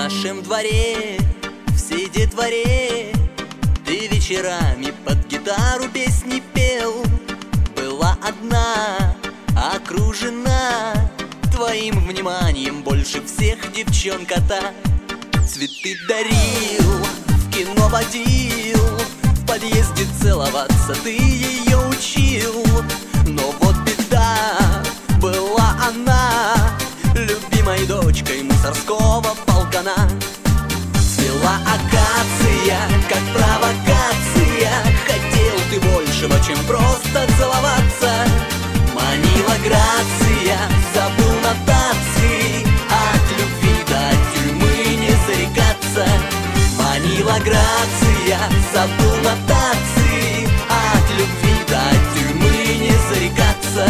нашем дворе, всей детворе ты вечерами под гитару песни пел. Была одна, окружена твоим вниманием больше всех девчонка-то. Цветы дарил, в кино водил, в подъезде целоваться ты ее учил. Но вот беда, была она любимой дочкой мусорского полкана. Цвела акация, как провокация, хотел ты большего, чем просто целоваться. Манила грация, забыл нотации, от любви до тюрьмы не зарекаться. Манила грация, забыл нотации, от любви до тюрьмы не зарекаться.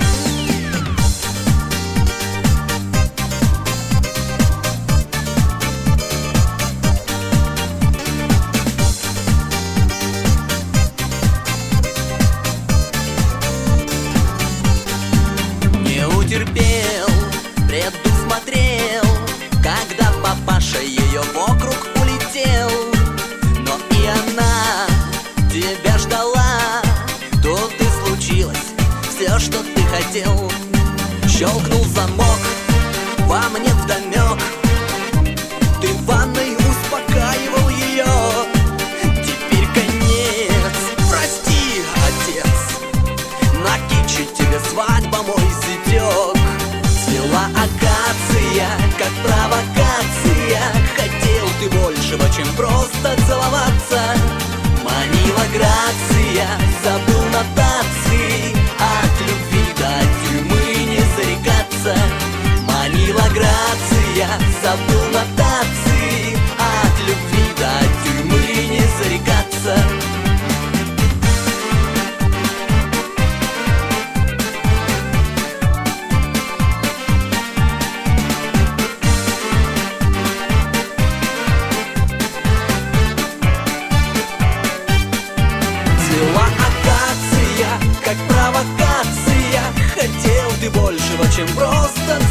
Терпел, предусмотрел, когда папаша ее вокруг улетел. Но и она тебя ждала, тут и случилось все, что ты хотел. Щелкнул замок, во мне вдомек, ты в ванной успокаивал ее. Теперь конец, прости, отец, на киче тебе свадьба мой сидек. Цвела акация, как провокация, хотел ты большего, чем просто целоваться. Манила грация, забыл нотации, от любви до тюрьмы не зарекаться. Манила грация, забыл нотации, от любви до тюрьмы не зарекаться. Как провокация, хотел ты большего, чем просто